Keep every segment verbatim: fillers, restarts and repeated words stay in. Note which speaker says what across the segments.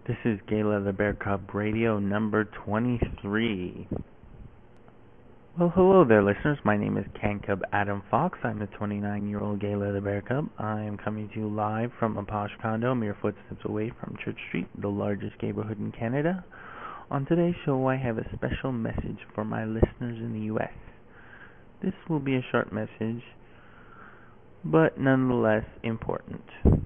Speaker 1: This is Gala the Bear Cub Radio number twenty-three. Well, hello there, listeners. My name is Can Cub Adam Fox. I'm the twenty-nine-year-old Gala the Bear Cub. I am coming to you live from a posh condo mere footsteps away from Church Street, the largest neighborhood in Canada. On today's show, I have a special message for my listeners in the U S. This will be a short message, but nonetheless important.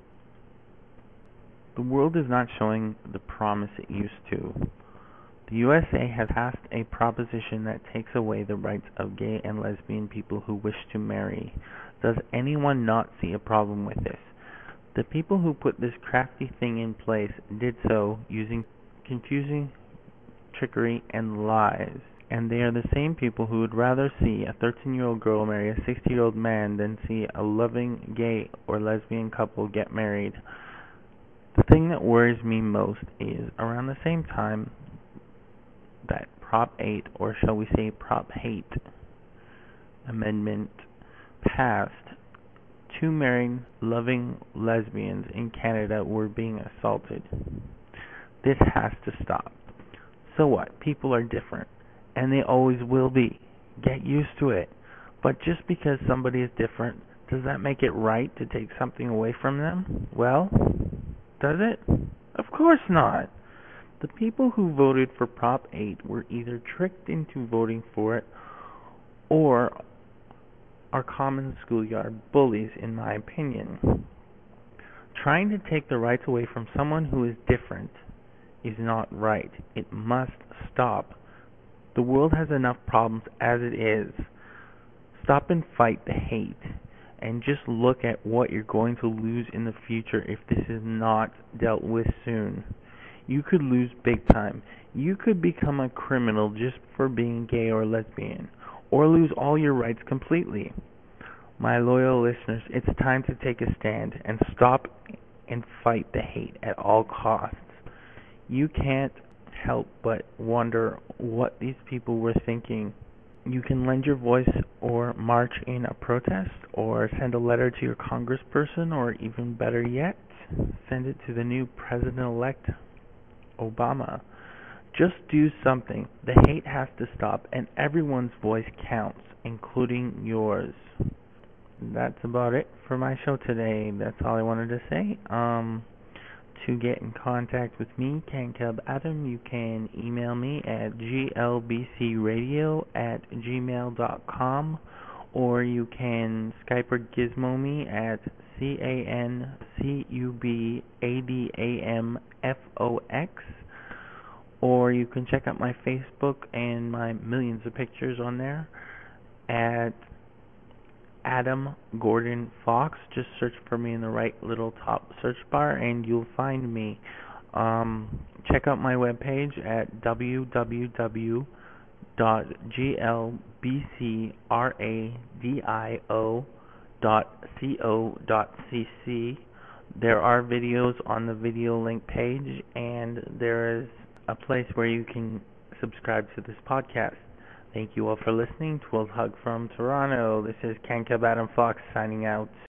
Speaker 1: The world is not showing the promise it used to. The U S A has passed a proposition that takes away the rights of gay and lesbian people who wish to marry. Does anyone not see a problem with this? The people who put this crafty thing in place did so using confusing trickery and lies. And they are the same people who would rather see a thirteen-year-old girl marry a sixty-year-old man than see a loving gay or lesbian couple get married. The thing that worries me most is around the same time that Prop eight, or shall we say Prop Hate Amendment, passed, two married, loving lesbians in Canada were being assaulted. This has to stop. So what? People are different, and they always will be. Get used to it. But just because somebody is different, does that make it right to take something away from them? Well, does it? Of course not. The people who voted for Prop eight were either tricked into voting for it or are common schoolyard bullies, in my opinion. Trying to take the rights away from someone who is different is not right. It must stop. The world has enough problems as it is. Stop and fight the hate. And just look at what you're going to lose in the future if this is not dealt with soon. You could lose big time. You could become a criminal just for being gay or lesbian, or lose all your rights completely. My loyal listeners, it's time to take a stand and stop and fight the hate at all costs. You can't help but wonder what these people were thinking. You can lend your voice or march in a protest or send a letter to your congressperson, or even better yet, send it to the new president-elect Obama. Just do something. The hate has to stop, and everyone's voice counts, including yours. That's about it for my show today. That's all I wanted to say. Um... To get in contact with me, Can Cub Adam, you can email me at g l b c radio at gmail dot com, or you can Skype or Gizmo me at C A N C U B A D A M F O X, or you can check out my Facebook and my millions of pictures on there at Adam Gordon Fox. Just search for me in the right little top search bar and you'll find me. Um, check out my webpage at w w w dot g l b c radio dot co dot c c. There are videos on the video link page, and there is a place where you can subscribe to this podcast. Thank you all for listening. Twelve hug from Toronto. This is Can Cub Adam Fox signing out.